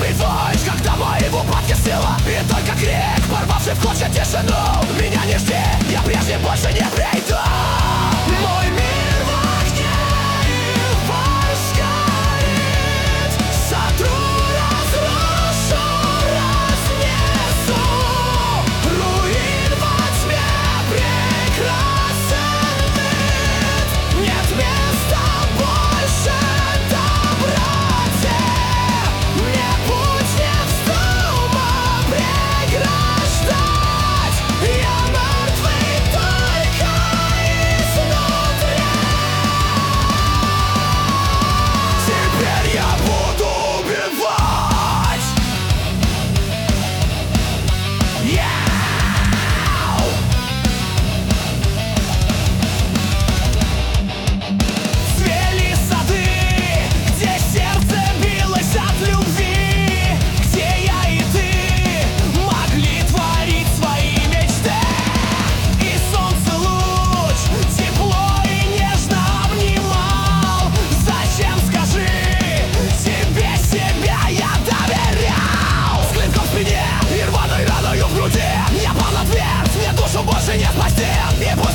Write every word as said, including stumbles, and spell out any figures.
твой, когда мои в упадке сила. И только крик, порвавший в клочья тишину. Меня не жди, я прежде больше не приду. Мой мир в огне и фарш горит. Сотру, разрушу, разнесу. Руин во тьме прекрасен вид. Нет места больше доброте. Мне путь не вздумал преграждать. Я мертвый только изнутри. Теперь я буду убивать. Яу! Цвели сады, где сердце билось от любви, где я и ты могли творить свои мечты. И солнце луч тепло и нежно обнимал. Зачем, скажи, тебе себя я доверял? С клинком в спине и рваной раною в груди я пал на твердь, мне душу больше не спасти. И